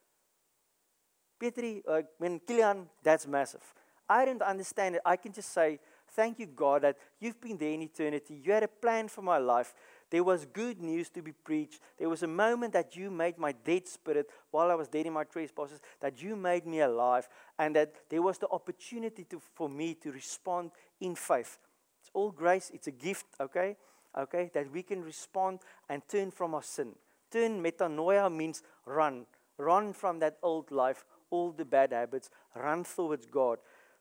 S2: Petri, Kilian, that's massive. I don't understand it. I can just say, thank you, God, that you've been there in eternity. You had a plan for my life. There was good news to be preached. There was a moment that you made my dead spirit while I was dead in my trespasses, that you made me alive, and that there was the opportunity for me to respond in faith. It's all grace. It's a gift, okay? Okay, that we can respond and turn from our sin. Turn, metanoia, means run. Run from that old life, all the bad habits. Run towards God.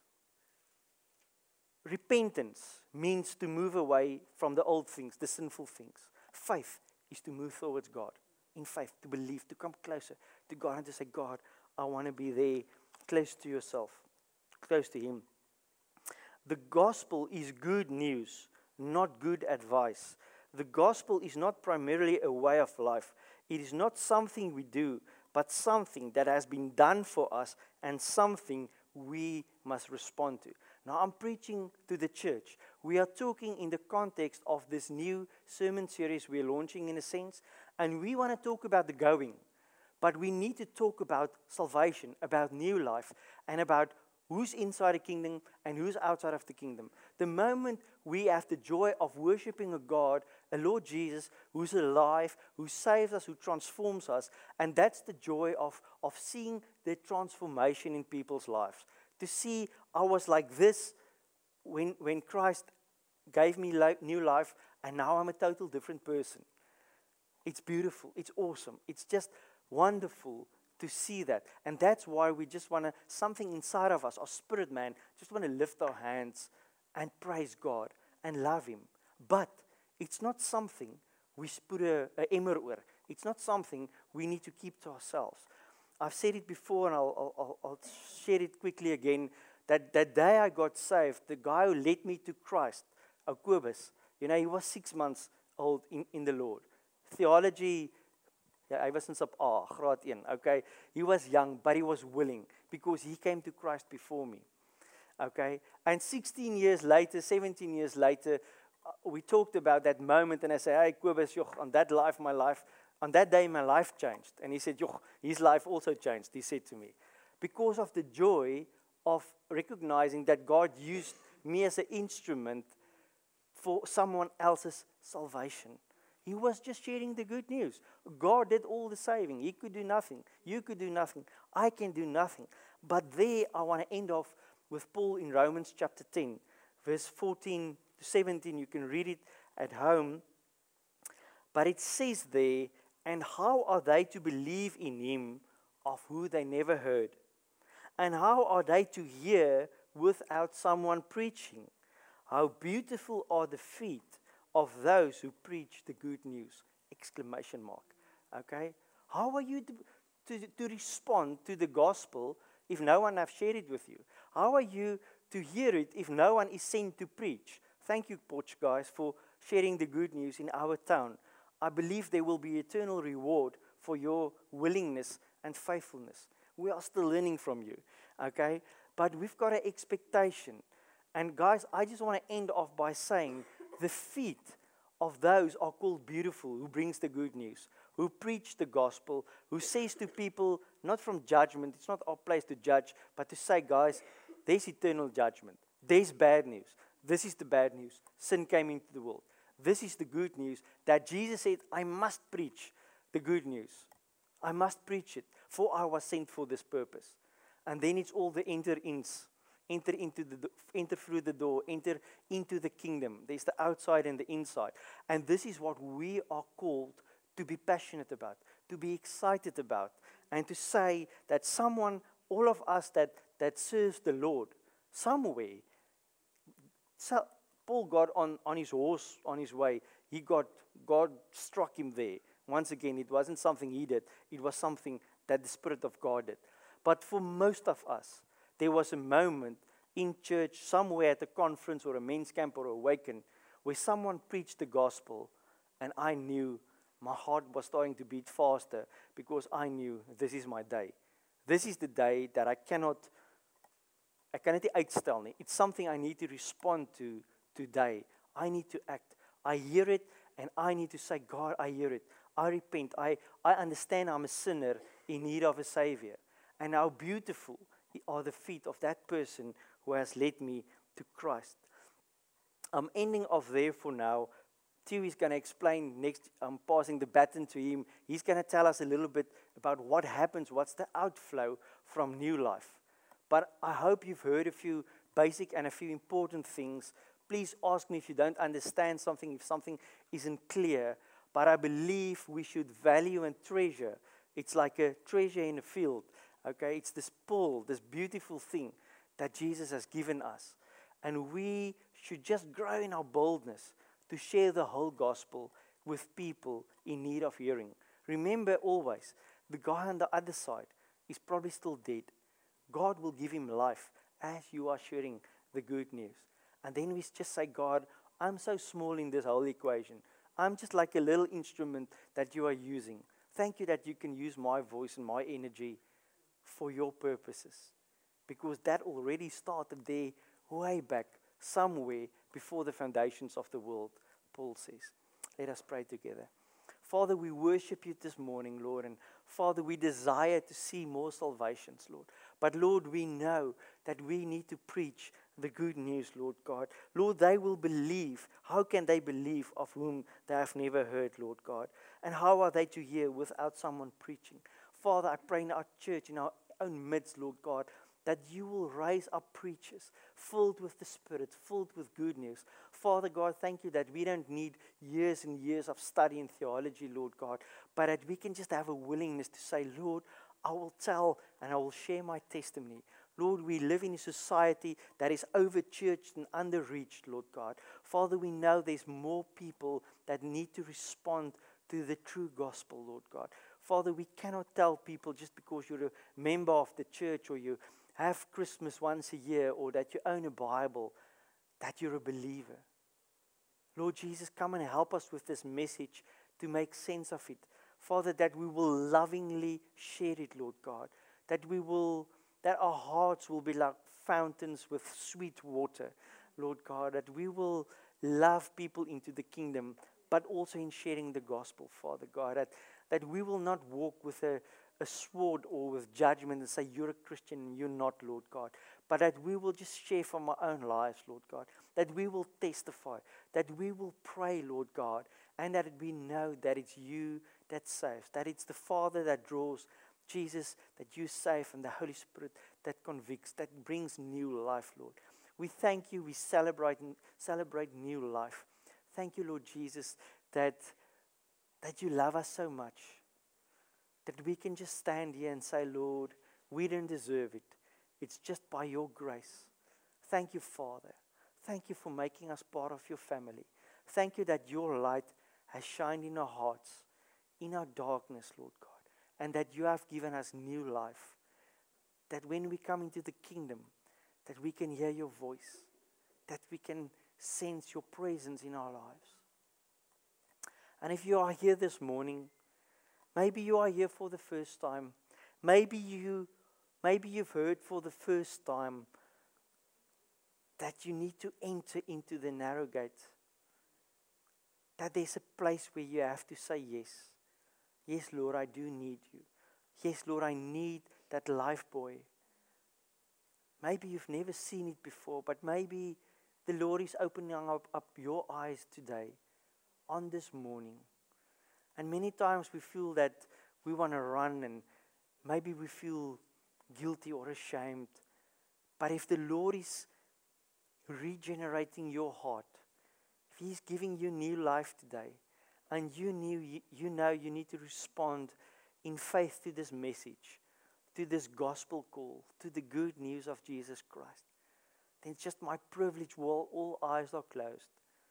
S2: Repentance means to move away from the old things, the sinful things. Faith is to move towards God. In faith, to believe, to come closer to God and to say, God, I want to be there, close to yourself, close to Him. The gospel is good news, not good advice. The gospel is not primarily a way of life. It is not something we do, but something that has been done for us and something we must respond to. Now, I'm preaching to the church. We are talking in the context of this new sermon series we're launching, in a sense, and we want to talk about the going. But we need to talk about salvation, about new life, and about who's inside the kingdom and who's outside of the kingdom. The moment we have the joy of worshiping a God, a Lord Jesus, who's alive, who saves us, who transforms us, and that's the joy of seeing the transformation in people's lives. To see I was like this when Christ gave me new life, and now I'm a total different person. It's beautiful. It's awesome. It's just wonderful to see that. And that's why we just want to, something inside of us, our spirit man, just want to lift our hands and praise God and love Him. But it's not something we put a emmer oor. It's not something we need to keep to ourselves. I've said it before, and I'll share it quickly again, that day I got saved, the guy who led me to Christ, Kobus, he was 6 months old in the Lord. Theology, hy was in sub A, graad 1, okay? He was young, but he was willing, because he came to Christ before me, okay? And 16 years later, 17 years later, we talked about that moment, and I said, hey, Kobus, on that day my life changed. And he said, his life also changed, he said to me. Because of the joy of recognizing that God used me as an instrument for someone else's salvation. He was just sharing the good news. God did all the saving. He could do nothing. You could do nothing. I can do nothing. But there I want to end off with Paul in Romans chapter 10, verse 14 to 17. You can read it at home. But it says there, and how are they to believe in Him of who they never heard? And how are they to hear without someone preaching? How beautiful are the feet of those who preach the good news! Exclamation mark. Okay? How are you to respond to the gospel if no one has shared it with you? How are you to hear it if no one is sent to preach? Thank you, Porch guys, for sharing the good news in our town. I believe there will be eternal reward for your willingness and faithfulness. We are still learning from you, okay? But we've got an expectation. And guys, I just want to end off by saying the feet of those are called beautiful, who brings the good news, who preach the gospel, who says to people, not from judgment, it's not our place to judge, but to say, guys, there's eternal judgment. There's bad news. This is the bad news. Sin came into the world. This is the good news that Jesus said, I must preach the good news. I must preach it, for I was sent for this purpose. And then it's all the enter-ins. Enter through the door, enter into the kingdom. There's the outside and the inside. And this is what we are called to be passionate about, to be excited about, and to say that someone, all of us that serves the Lord, somewhere, so Paul got on his horse, on his way. God struck him there. Once again, it wasn't something he did. It was something that the Spirit of God did. But for most of us, there was a moment in church, somewhere at a conference or a men's camp or Awaken, where someone preached the gospel, and I knew my heart was starting to beat faster, because I knew this is my day. This is the day that I cannot uitstel nie. It's something I need to respond to today. I need to act. I hear it, and I need to say, God, I hear it. I repent. I understand I'm a sinner in need of a Savior. And how beautiful are the feet of that person who has led me to Christ. I'm ending off there for now. Theo is going to explain next. I'm passing the baton to him. He's going to tell us a little bit about what happens, what's the outflow from new life. But I hope you've heard a few basic and a few important things. Please ask me if you don't understand something, if something isn't clear. But I believe we should value and treasure It's like a treasure in a field. Okay, it's this pearl, this beautiful thing that Jesus has given us. And we should just grow in our boldness to share the whole gospel with people in need of hearing. Remember always, the guy on the other side is probably still dead. God will give him life as you are sharing the good news. And then we just say, God, I'm so small in this whole equation. I'm just like a little instrument that you are using. Thank you that you can use my voice and my energy for your purposes. Because that already started there way back, somewhere before the foundations of the world, Paul says. Let us pray together. Father, we worship you this morning, Lord. And Father, we desire to see more salvations, Lord. But Lord, we know that we need to preach the good news, Lord God. Lord, they will believe. How can they believe of whom they have never heard, Lord God? And how are they to hear without someone preaching? Father, I pray in our church, in our own midst, Lord God, that you will raise up preachers filled with the Spirit, filled with good news. Father God, thank you that we don't need years and years of study in theology, Lord God, but that we can just have a willingness to say, Lord, I will tell and I will share my testimony. Lord, we live in a society that is over-churched and under-reached, Lord God. Father, we know there's more people that need to respond to the true gospel, Lord God. Father, we cannot tell people just because you're a member of the church or you have Christmas once a year or that you own a Bible, that you're a believer. Lord Jesus, come and help us with this message to make sense of it. Father, that we will lovingly share it, Lord God. That our hearts will be like fountains with sweet water, Lord God. That we will love people into the kingdom, but also in sharing the gospel, Father God. That we will not walk with a sword or with judgment and say, you're a Christian and you're not, Lord God. But that we will just share from our own lives, Lord God. That we will testify. That we will pray, Lord God. And that we know that it's you that saves. That it's the Father that draws, Jesus that you save, and the Holy Spirit that convicts, that brings new life, Lord. We thank you. We celebrate new life. Thank you, Lord Jesus, that you love us so much. That we can just stand here and say, Lord, we don't deserve it. It's just by your grace. Thank you, Father. Thank you for making us part of your family. Thank you that your light has shined in our hearts, in our darkness, Lord God. And that you have given us new life. That when we come into the kingdom, that we can hear your voice. That we can sense your presence in our lives. And if you are here this morning, maybe you are here for the first time. Maybe you've heard for the first time that you need to enter into the narrow gate. That there's a place where you have to say yes. Yes, Lord, I do need you. Yes, Lord, I need that life buoy. Maybe you've never seen it before, but maybe the Lord is opening up your eyes today, on this morning. And many times we feel that we want to run and maybe we feel guilty or ashamed. But if the Lord is regenerating your heart, if He's giving you new life today, and you know you need to respond in faith to this message, to this gospel call, to the good news of Jesus Christ, then it's just my privilege while all eyes are closed.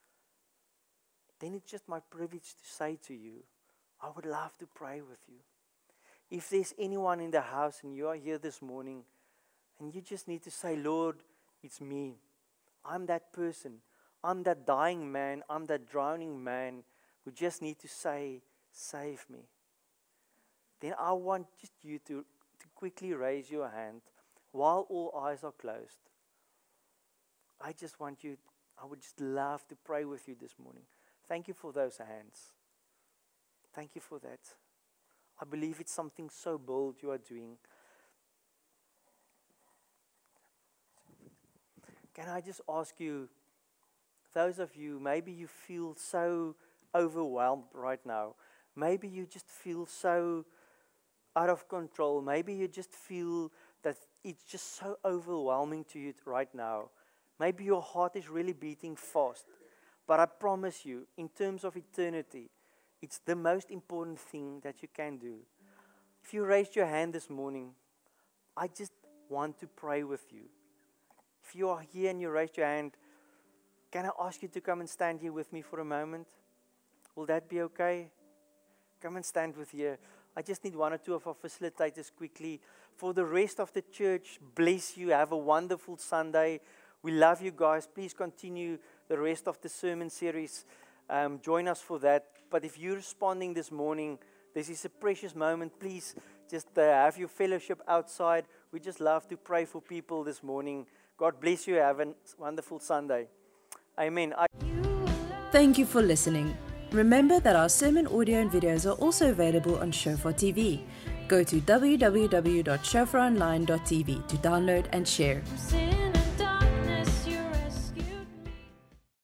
S2: Then it's just my privilege to say to you, I would love to pray with you. If there's anyone in the house and you are here this morning and you just need to say, Lord, it's me. I'm that person. I'm that dying man. I'm that drowning man who just need to say, save me. Then I want just you to quickly raise your hand while all eyes are closed. I would just love to pray with you this morning. Thank you for those hands. Thank you for that. I believe it's something so bold you are doing. Can I just ask you, those of you, maybe you feel so overwhelmed right now. Maybe you just feel so out of control. Maybe you just feel that it's just so overwhelming to you right now. Maybe your heart is really beating fast. But I promise you, in terms of eternity, it's the most important thing that you can do. If you raised your hand this morning, I just want to pray with you. If you are here and you raised your hand, can I ask you to come and stand here with me for a moment? Will that be okay? Come and stand with here. I just need one or two of our facilitators quickly. For the rest of the church, bless you. Have a wonderful Sunday. We love you guys. Please continue the rest of the sermon series. Join us for that. But if you're responding this morning, this is a precious moment. Please just have your fellowship outside. We just love to pray for people this morning. God bless you. Have a wonderful Sunday. Amen.
S1: Thank you for listening. Remember that our sermon audio and videos are also available on Shofar TV. Go to www.shofaronline.tv to download and share.